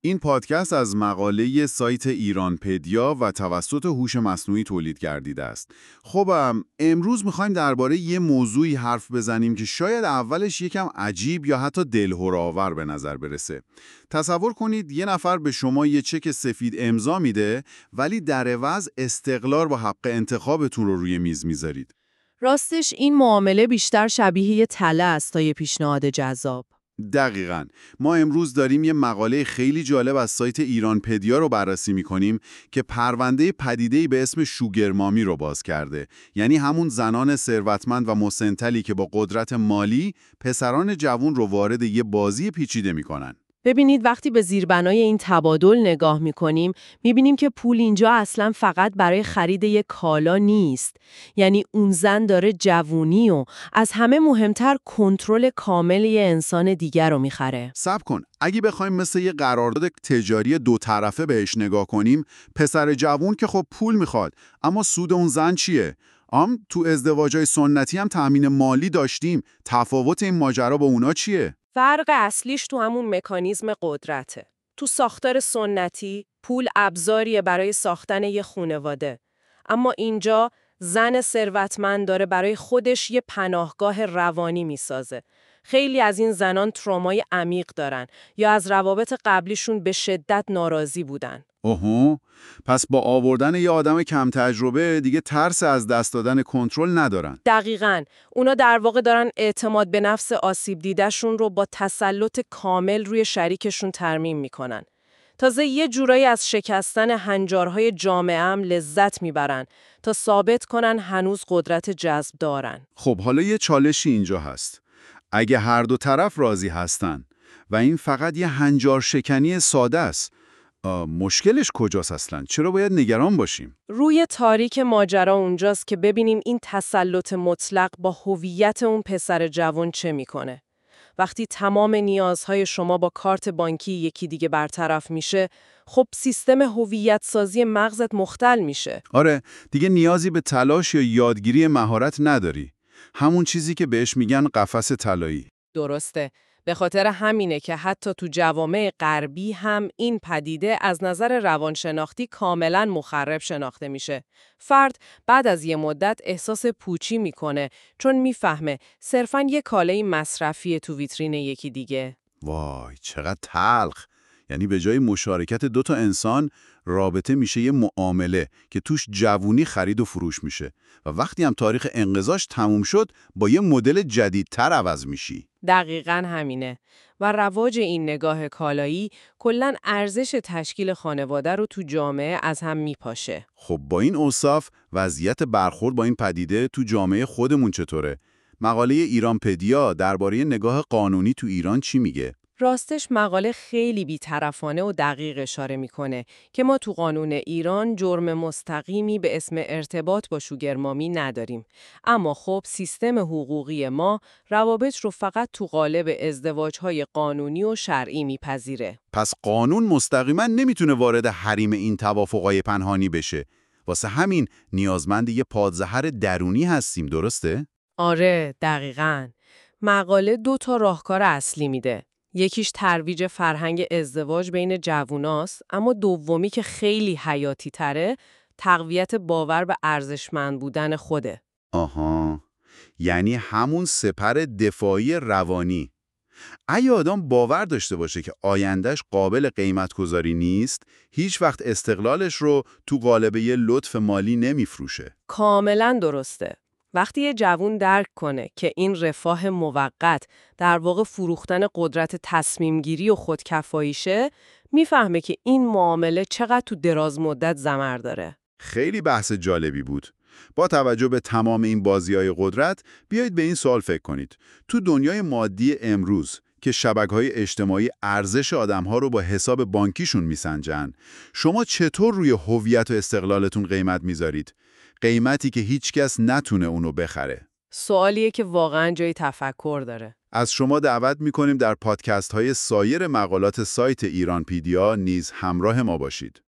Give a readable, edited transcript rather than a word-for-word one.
این پادکست از مقاله سایت ایرانپدیا و توسط هوش مصنوعی تولید گردیده است. خب امروز میخوایم درباره یه موضوعی حرف بزنیم که شاید اولش یکم عجیب یا حتی دلهره‌آور به نظر برسه. تصور کنید یه نفر به شما یه چک سفید امضا میده ولی در عوض استقلال با حق انتخابتون رو روی میز میذارید. راستش این معامله بیشتر شبیه یه طلب است تا یه پیشنهاد جذاب. دقیقاً. ما امروز داریم یه مقاله خیلی جالب از سایت ایرانپدیا رو بررسی می‌کنیم که پرونده پدیده‌ای به اسم شوگرمامی رو باز کرده. یعنی همون زنان ثروتمند و مسنتلی که با قدرت مالی پسران جوان رو وارد یه بازی پیچیده می‌کنن. ببینید وقتی به زیربنای این تبادل نگاه می‌کنیم، می‌بینیم که پول اینجا اصلاً فقط برای خرید یک کالا نیست. یعنی اون زن داره جوونی و از همه مهمتر کنترل کامل یه انسان دیگر رو می‌خره. صبر کن، اگه بخوایم مثل یه قرارداد تجاری دو طرفه بهش نگاه کنیم، پسر جوون که خب پول میخواد، اما سود اون زن چیه؟ تو ازدواجای سنتی هم تأمین مالی داشتیم، تفاوت این ماجرا با اونا چیه؟ فرق اصلیش تو همون مکانیزم قدرته. تو ساختار سنتی، پول ابزاریه برای ساختن یه خانواده. اما اینجا زن ثروتمند داره برای خودش یه پناهگاه روانی میسازه. خیلی از این زنان ترومای عمیق دارن یا از روابط قبلیشون به شدت ناراضی بودن. اوهو، پس با آوردن یه آدم کم تجربه دیگه ترس از دست دادن کنترل ندارن. دقیقاً. اونا در واقع دارن اعتماد به نفس آسیب دیدشون رو با تسلط کامل روی شریکشون ترمیم میکنن. تازه یه جورایی از شکستن هنجارهای جامعه هم لذت میبرن تا ثابت کنن هنوز قدرت جذب دارن. خب حالا یه چالشی اینجا هست. اگه هر دو طرف راضی هستن و این فقط یه هنجار شکنی ساده است، مشکلش کجاست اصلا؟ چرا باید نگران باشیم؟ روی تاریک ماجرا اونجاست که ببینیم این تسلط مطلق با هویت اون پسر جوان چه میکنه. وقتی تمام نیازهای شما با کارت بانکی یکی دیگه برطرف میشه، خب سیستم هویت سازی مغزت مختل میشه. آره، دیگه نیازی به تلاش یا یادگیری مهارت نداری. همون چیزی که بهش میگن قفس طلایی. درسته. به خاطر همینه که حتی تو جوامع غربی هم این پدیده از نظر روانشناختی کاملا مخرب شناخته میشه. فرد بعد از یه مدت احساس پوچی میکنه چون میفهمه صرفاً یه کالای مصرفی تو ویترین یکی دیگه. وای، چقدر تلخ. یعنی به جای مشارکت دو تا انسان، رابطه میشه یه معامله که توش جوونی خرید و فروش میشه و وقتی هم تاریخ انقضاش تموم شد با یه مدل جدیدتر عوض میشی. دقیقاً همینه. و رواج این نگاه کالایی کلاً ارزش تشکیل خانواده رو تو جامعه از هم میپاشه. خب با این اوصاف وضعیت برخورد با این پدیده تو جامعه خودمون چطوره؟ مقاله ایرانپدیا درباره نگاه قانونی تو ایران چی میگه؟ راستش مقاله خیلی بی‌طرفانه و دقیق اشاره میکنه که ما تو قانون ایران جرم مستقیمی به اسم ارتباط با شوگرمامی نداریم. اما خب سیستم حقوقی ما روابط رو فقط تو قالب ازدواج‌های قانونی و شرعی میپذیره. پس قانون مستقیما نمیتونه وارد حریم این توافقای پنهانی بشه. واسه همین نیازمند یه پادزهر درونی هستیم، درسته؟ آره، دقیقاً. مقاله 2 راهکار اصلی میده. یکیش ترویج فرهنگ ازدواج بین جووناست، اما دومی که خیلی حیاتی تره، تقویت باور به ارزشمند بودن خوده. آها، یعنی همون سپر دفاعی روانی. اگه آدم باور داشته باشه که آیندهش قابل قیمت گذاری نیست، هیچ وقت استقلالش رو تو قالب یه لطف مالی نمیفروشه. کاملا درسته. وقتی یه جوون درک کنه که این رفاه موقت در واقع فروختن قدرت تصمیمگیری و خودکفاییشه، میفهمه که این معامله چقدر تو دراز مدت ضمر داره. خیلی بحث جالبی بود. با توجه به تمام این بازی‌های قدرت، بیایید به این سوال فکر کنید. تو دنیای مادی امروز که شبکه‌های اجتماعی ارزش آدم‌ها رو با حساب بانکیشون میسنجن، شما چطور روی هویت و استقلالتون قیمت میذارید؟ قیمتی که هیچکس نتونه اونو بخره. سوالیه که واقعا جای تفکر داره. از شما دعوت می‌کنیم در پادکست‌های سایر مقالات سایت ایرانپدیا نیز همراه ما باشید.